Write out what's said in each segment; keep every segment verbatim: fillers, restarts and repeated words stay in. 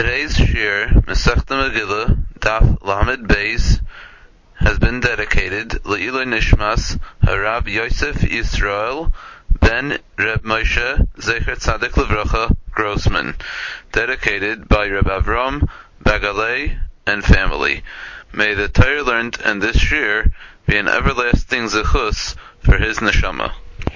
Today's Shir, Masechta Megillah, Daf Lamed Beis, has been dedicated Le'iloi Nishmas Harav Yosef Yisrael ben Reb Moshe Zecher Tzadik Levracha Grossman, dedicated by Reb Avram Bagalei and family. May the Torah learned in this Shir be an everlasting zechus for his neshama.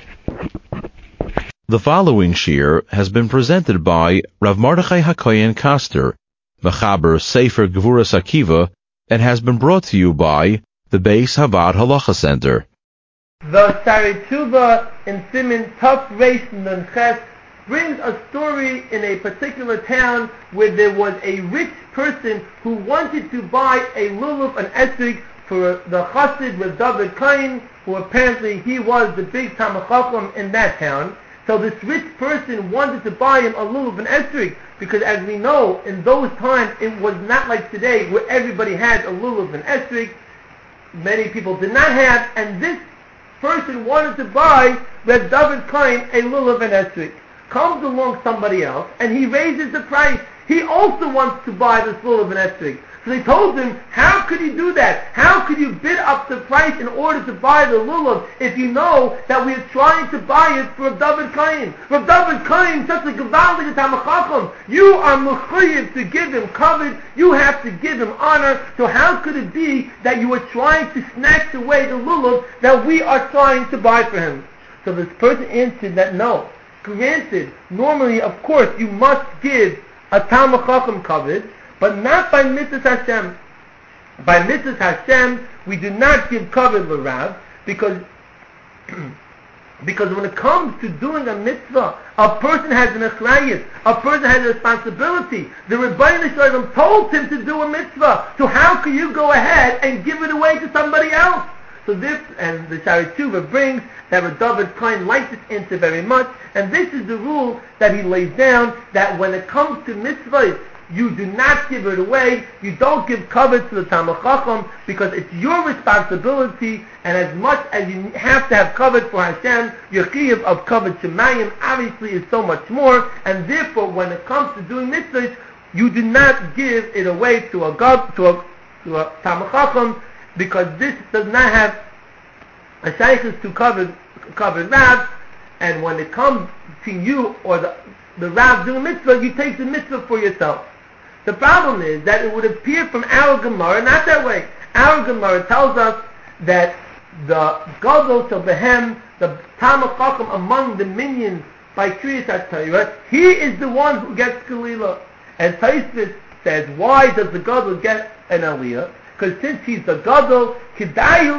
The following shir has been presented by Rav Mordechai HaKoyen Koster, Mechaber Sefer Gevuras Akiva, and has been brought to you by the Beis Havad Halacha Center. The Sarituba in Siman Tuf Reish Nun Ches brings a story in a particular town where there was a rich person who wanted to buy a lulav, an esrog, for the Chassid with David Kain, who apparently he was the big Talmid Chacham in that town. So this rich person wanted to buy him a lulav, an esrog, because as we know, in those times it was not like today where everybody had a lulav, an esrog. Many people did not have, and this person wanted to buy Reb David Kain a lulav, an esrog. Comes along somebody else, and he raises the price. He also wants to buy this lulav, an esrog. So they told him, how could you do that? How could you bid up the price in order to buy the lulav if you know that we are trying to buy it for Reb David Kain? Reb David Kain, such a gewaldige Talmid Chacham. You are mechuyev to give him covet. You have to give him honor. So how could it be that you are trying to snatch away the lulav that we are trying to buy for him? So this person answered that no. Granted, normally, of course, you must give a Talmid Chacham covet, but not by mitzvahs Hashem. By mitzvahs Hashem, we do not give kavod l'Rav, because because when it comes to doing a mitzvah, a person has an achrayus, a person has a responsibility. The Rebbeinu Shalom told him to do a mitzvah, so how can you go ahead and give it away to somebody else? So this, and the Shari Tshuva brings that Reb David Kain likes this answer very much, and this is the rule that he lays down, that when it comes to mitzvahs, you do not give it away. You don't give kavod to the Talmid Chacham, because it's your responsibility, and as much as you have to have kavod for Hashem, your chiyuv of kavod shemayim obviously is so much more, and therefore when it comes to doing mitzvahs, you do not give it away to a god, to a, to a Talmid Chacham, because this does not have a shaykhus to kavod, kavod Rav, and when it comes to you or the, the Rav doing mitzvah, you take the mitzvah for yourself. The problem is that it would appear from our Gemara not that way. Our Gemara tells us that the Gadol Shel Behem, the Talmid Chacham among the minions by Kriyas HaTorah, he is the one who gets Kalila. And Taisvis says, why does the Gadol get an Aliyah? Because since he's the Gadol, it's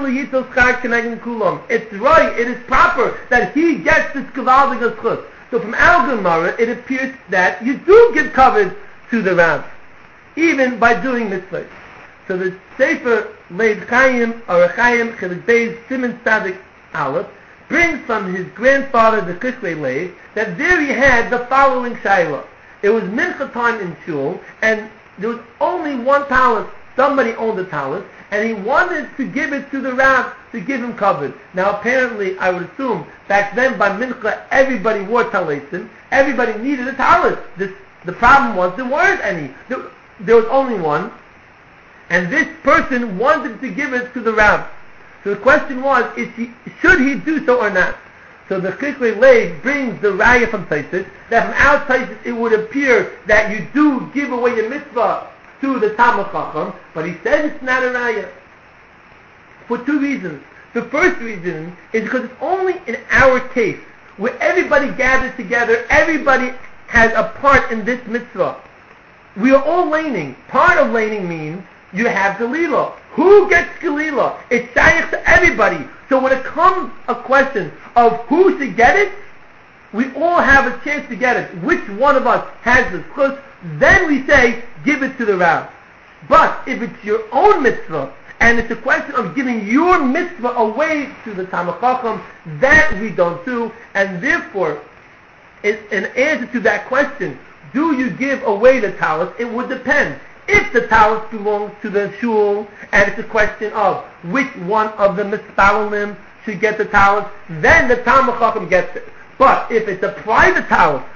right, it is proper that he gets this Gevaldig Zchus. So from our Gemara, it appears that you do give kavod to the Rav, even by doing mitzvahs. So the Sefer Leib Chaim, or Chaim, Chelik Beis, Siman Tzadik Aleph, brings from his grandfather, the Kishlei Leib, that there he had the following shayla. It was mincha time in shul, and there was only one talent. Somebody owned the talent, and he wanted to give it to the Rav, to give him kavod. Now apparently, I would assume, back then by mincha, everybody wore talesim, everybody needed a talent. This, the problem was, there weren't any. There, there was only one, and this person wanted to give it to the Rav. So the question was, is he, should he do so or not? So the Kishlei Leib brings the raya from Taisus, that from our Taisus it would appear that you do give away the mitzvah to the Talmid Chacham, but he says it's not a raya. For two reasons. The first reason is because it's only in our case, where everybody gathers together, everybody has a part in this mitzvah. We are all laning. Part of laning means you have Galila. Who gets Galila? It's shaykh to everybody. So when it comes a question of who should get it, we all have a chance to get it. Which one of us has the chus? Then we say, give it to the Rav. But if it's your own mitzvah, and it's a question of giving your mitzvah away to the Talmid Chacham, that we don't do, and therefore, in answer to that question, do you give away the talus? It would depend. If the talus belongs to the shul, and it's a question of which one of the mispalalim should get the talus, then the Talmid Chacham gets it. But if it's a private talus,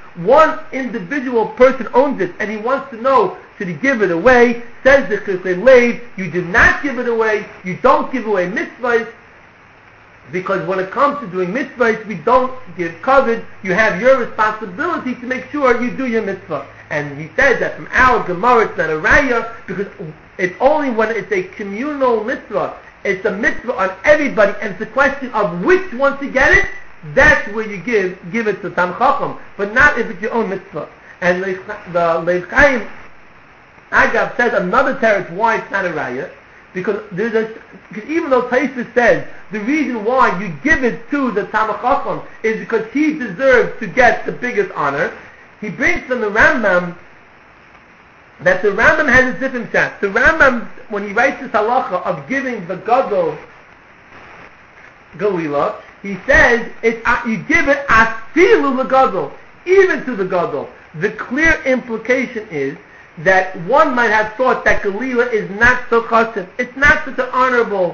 one individual person owns it and he wants to know, should he give it away? Says the Chesed Lev, you do not give it away, you don't give away mitzvahs, because when it comes to doing mitzvahs, we don't give covet. You have your responsibility to make sure you do your mitzvah. And he says that from our Gemara, it's not a raya, because it's only when it's a communal mitzvah. It's a mitzvah on everybody, and it's a question of which one to get it. That's where you give give it to Tam Chacham, but not if it's your own mitzvah. And the Lev Chaim Agav says another teretz why it's not a raya, because there's a, because even though Taisvis says the reason why you give it to the Tam Chacham is because he deserves to get the biggest honor, he brings from the Rambam that the Rambam has a different shot. The Rambam, when he writes this halacha of giving the gadol galila, he says it's uh, you give it afilu the gadol, even to the gadol. The clear implication is that one might have thought that galila is not so chashiv, it's not such an honorable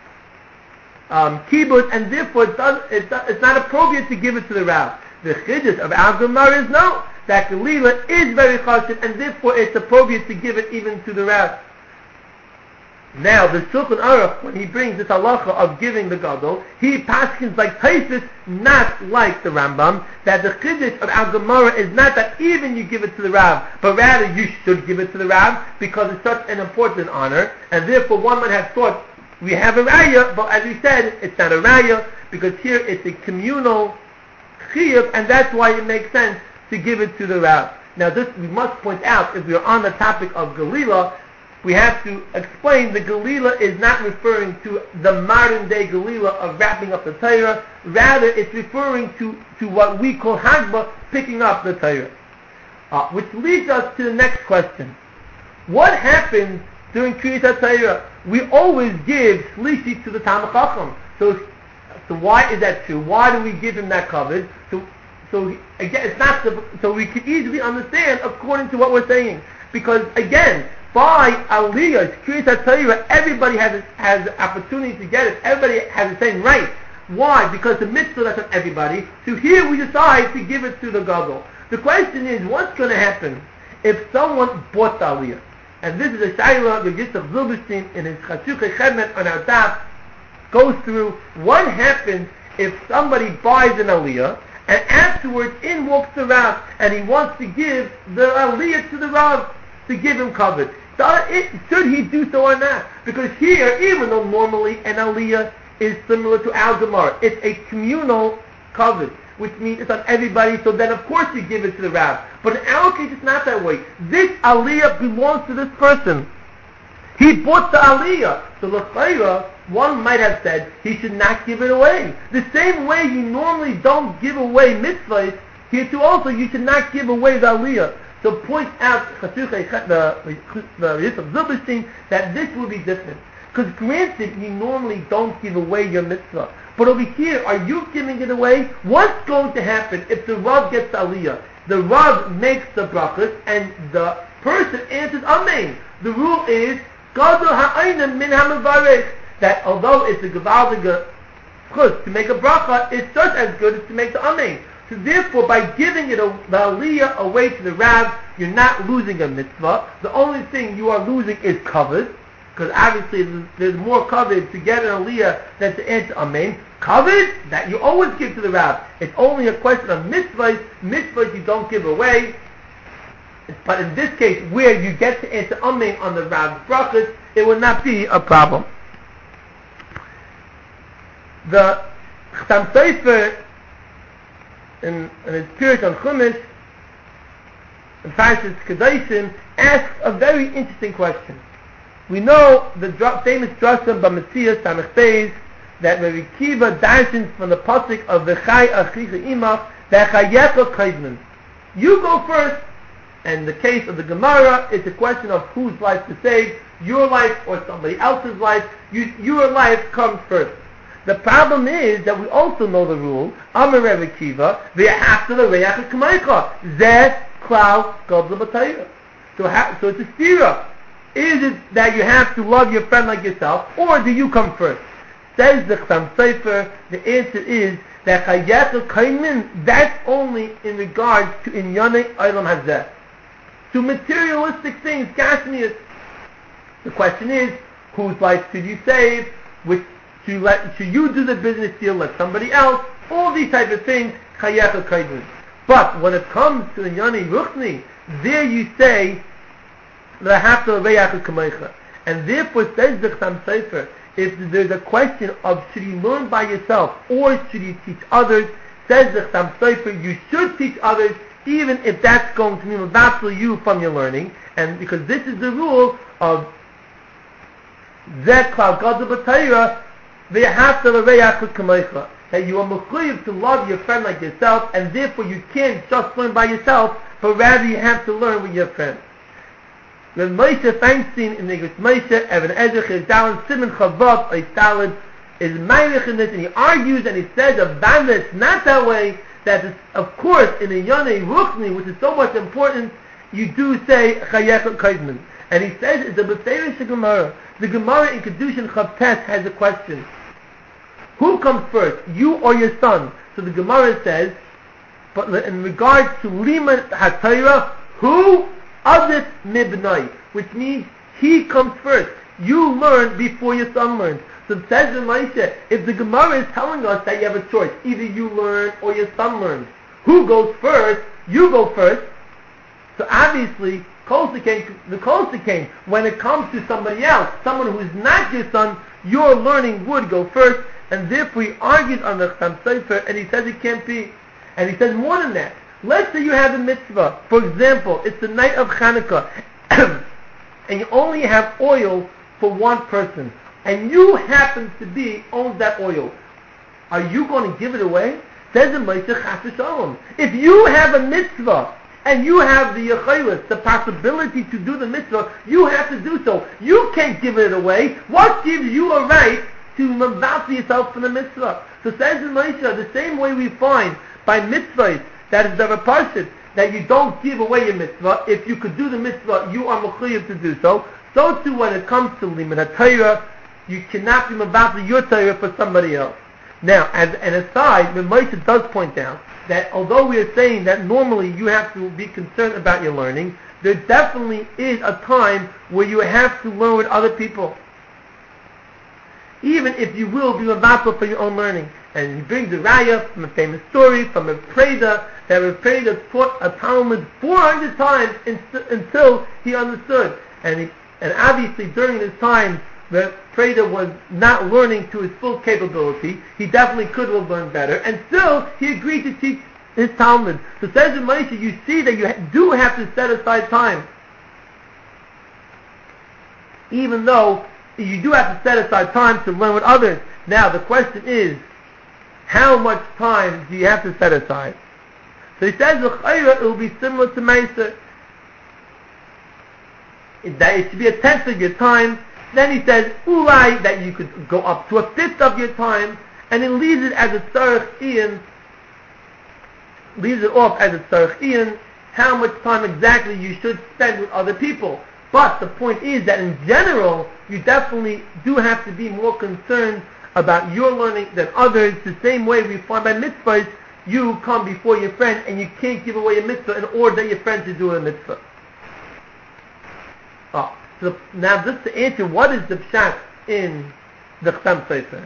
um, kibbutz, and therefore it does, it does, it's not appropriate to give it to the Rav. The chiddush of our Gemara is no, that galila is very chashiv, and therefore it's appropriate to give it even to the Rav. Now, the Shulchan Aruch, when he brings this halacha of giving the gadol, he paskins like Taisus, not like the Rambam, that the chiddush of our Gemara is not that even you give it to the Rav, but rather you should give it to the Rav, because it's such an important honor, and therefore one might have thought, we have a raya, but as we said, it's not a raya, because here it's a communal chiyuv, and that's why it makes sense to give it to the Rav. Now this, we must point out, if we're on the topic of galila, we have to explain the galila is not referring to the modern day galila of wrapping up the Torah, rather it's referring to, to what we call hagba, picking up the Torah. Uh, which leads us to the next question. What happens during Kriyat HaTorah? We always give shlishi to the Talmid Chacham. So, so why is that true? Why do we give him that coverage? So, so again, it's not the, so we can easily understand according to what we're saying. Because again, by Aliyah, Kriyat HaTorah, everybody has has opportunity to get it. Everybody has the same right. Why? Because the mitzvah that's on everybody. So here we decide to give it to the gadol. The question is, what's going to happen if someone bought the Aliyah? And this is a shayla that Yitzchak Zilberstein in his Chashukei Chemet on our daf goes through. What happens if somebody buys an Aliyah and afterwards in walks the Rav and he wants to give the Aliyah to the Rav to give him covet? So it, should he do so or not? Because here, even though normally an Aliyah is similar to our Gemara, it's a communal covet, which means it's on everybody, so then of course you give it to the Rav. But in our case, it's not that way. This Aliyah belongs to this person. He bought the Aliyah. So l'chayra, one might have said he should not give it away. The same way you normally don't give away mitzvahs, here too also you should not give away the Aliyah. So point out the Yitzchak Zilberstein that this will be different. Because granted, you normally don't give away your mitzvah. But over here, are you giving it away? What's going to happen if the Rav gets the Aliyah? The Rav makes the brachas and the person answers Amen. The rule is Gadol ha'aynim min ha'mevarech, that although it's a gevaldige chus to make a bracha, it's just as good as to make the Amen. So therefore, by giving it a, the Aliyah away to the Rav, you're not losing a mitzvah. The only thing you are losing is covet, because obviously there's, there's more covet to get an Aliyah than to answer Amen. Covet, that you always give to the Rav. It's only a question of mitzvahs. Mitzvahs you don't give away. But in this case, where you get to answer Amen on the Rav's brachas, it will not be a problem. The Chatam Sofer, in, in his Pirush on Chumash, in Parshas Kedoshim, asks a very interesting question. We know the dr- famous drashim b'Metzias Samech Beis that Rabbi Kiva darshins from the pasuk of V'chai achicha imach v'chayecha kaidman. You go first. And the case of the Gemara, it's a question of whose life to save, your life or somebody else's life. You, your life comes first. The problem is that we also know the rule, Amar Rabbi Kiva, v'yachta l'reach k'maycha, zeh klal gadol b'Torah. So, ha- so it's a stira. Is it that you have to love your friend like yourself, or do you come first? Says the Chatam Sofer, the answer is that Chayech Kaimin, that's only in regards to Inyane Olam Hazeh. To materialistic things, Gashmias. The question is, whose life should you save? Which should you, let, should you do the business deal, let somebody else? All these type of things, Chayech Kaimin. But when it comes to Inyane Ruchni, there you say, and therefore says the Chassam Sofer, if there's a question of should you learn by yourself or should you teach others, says the Chassam Sofer, you should teach others even if that's going to mean mavatzal you from your learning, and because this is the rule of Zeh Klal Gadol B'Torah, Ve'ahavta l'reach k'kamecha, that you are mechuyev to love your friend like yourself, and therefore you can't just learn by yourself, but rather you have to learn with your friend. When Moshe Feinstein in the Igros Moshe, Evan Ezra, Chizdalan, Simon Chavav, Oistalid, is meirich in this, and he argues and he says of Banda, it's not that way, that it's, of course, in a Yonei Ruchni, which is so much important, you do say Chayech Kaidman. And he says, it's a Beferish Gemara. The Gemara in Kedushin Chavtes has a question. Who comes first, you or your son? So the Gemara says, but in regards to Liman HaTorah, who? Adif Mibnai, which means he comes first. You learn before your son learns. So it says in Moshe, if the Gemara is telling us that you have a choice, either you learn or your son learns. Who goes first? You go first. So obviously, the closer came. When it comes to somebody else, someone who is not your son, your learning would go first, and therefore he argues on the Chassam Sofer, and he says it can't be. And he says more than that. Let's say you have a mitzvah. For example, it's the night of Hanukkah, and you only have oil for one person, and you happen to be owns that oil. Are you going to give it away? Says in Moshe Chas v'Shalom. If you have a mitzvah and you have the yechilas, the possibility to do the mitzvah, you have to do so. You can't give it away. What gives you a right to mavasi yourself for the mitzvah? So says in Moshe, the same way we find by mitzvahs, that is the parshas, that you don't give away your mitzvah. If you could do the mitzvah, you are mechuyev to do so. So too when it comes to Liman HaTorah, you cannot be mavasi your Torah for somebody else. Now, as an aside, the Moshe does point out that although we are saying that normally you have to be concerned about your learning, there definitely is a time where you have to learn with other people. Even if you will be mavasi for your own learning. And he brings a raya from a famous story from a Preda, that a Preda taught a Talmud four hundred times in, until he understood. And he, and obviously during his time, the Preda was not learning to his full capability. He definitely could have learned better, and still he agreed to teach his Talmud. So says in Moshe, you see that you do have to set aside time, even though you do have to set aside time to learn with others. Now the question is, how much time do you have to set aside? So he says, it will be similar to Meiser. That it should be a tenth of your time. Then he says, ulai, that you could go up to a fifth of your time, and it leaves it as a tzarech ian, leaves it off as a tzarech ian, how much time exactly you should spend with other people. But the point is that in general, you definitely do have to be more concerned about your learning than others. The same way we find by mitzvahs, you come before your friend and you can't give away a mitzvah in order that your friend should do a mitzvah. Oh, so now just to answer, what is the pshat in the Chassam Sofer?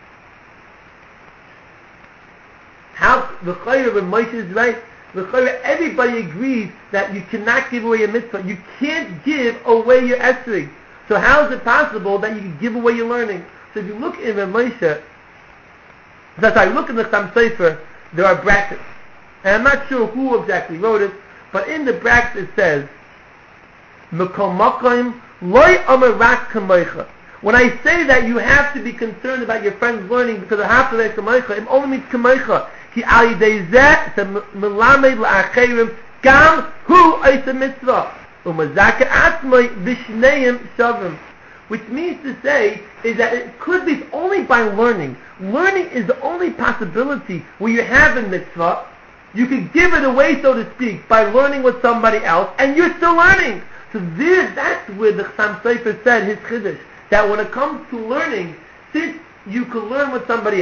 How the Chayr of Moshe is right. The Chayr, everybody agrees that you cannot give away a mitzvah. You can't give away your esrog. So how is it possible that you can give away your learning? So if you look in the Moshe, that's I look in the Chassam Sofer, there are brackets. And I'm not sure who exactly wrote it, but in the brackets it says, Mekom Makom Loi Amar Rak Kamoicha. When I say that you have to be concerned about your friend's learning because of half of their Kamoicha, it only means Kamoicha. Ki al yidei zeh to melamed la'acherim gam hu oisa mitzvah. Umazaka atmai b'shneim shavim. Which means to say is that it could be only by learning. Learning is the only possibility where you have a mitzvah. You can give it away, so to speak, by learning with somebody else, and you're still learning. So there, that's where the Chassam Sofer said his chiddush, that when it comes to learning, since you can learn with somebody else,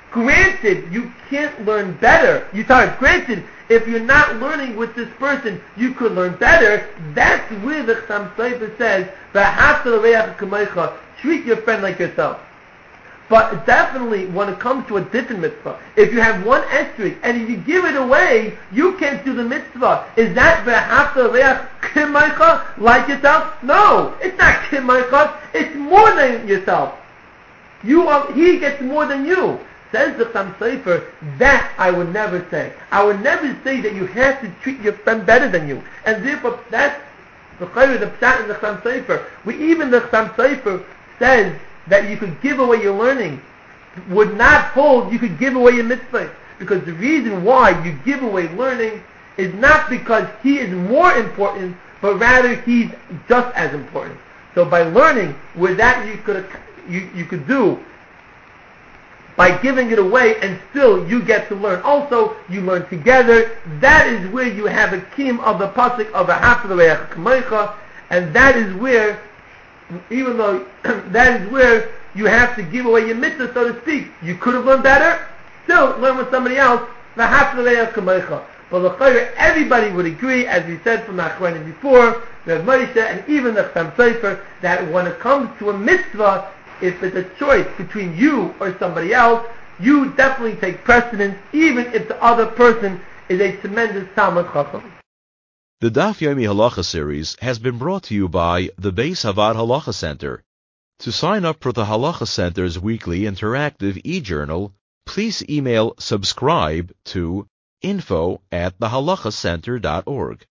Granted, you can't learn better. You sorry, granted, if you're not learning with this person, you could learn better. That's where the Chassam Sofer says, "V'ahavta l'reach kamecha." Treat your friend like yourself. But definitely, when it comes to a different mitzvah, if you have one esrog and if you give it away, you can't do the mitzvah. Is that v'ahavta l'reach kamecha like yourself? No, it's not kamecha. It's more than yourself. You are. He gets more than you. Says the Chassam Sofer, that I would never say. I would never say that you have to treat your friend better than you. And therefore, that's the Chayr, the Pshat in the Chassam Sofer. We even the Chassam Sofer says that you could give away your learning. Would not hold you could give away your mitzvah. Because the reason why you give away learning is not because he is more important, but rather he's just as important. So by learning, with that you could you, you could do by giving it away, and still you get to learn. Also, you learn together. That is where you have a kiyum of the pasuk of a hafta l'reach kamecha, and that is where, even though that is where you have to give away your mitzvah, so to speak. You could have learned better. Still, learn with somebody else. The hafta l'reach kamecha. But l'chayr, everybody would agree, as we said from the Achronim before, the Moshe, and even the Chassam Sofer, that when it comes to a mitzvah, if it's a choice between you or somebody else, you definitely take precedence, even if the other person is a tremendous Talmid Chacham. The Daf Yomi Halacha series has been brought to you by the Beis Havad Halacha Center. To sign up for the Halacha Center's weekly interactive e-journal, please email subscribe to info at the halacha center dot org.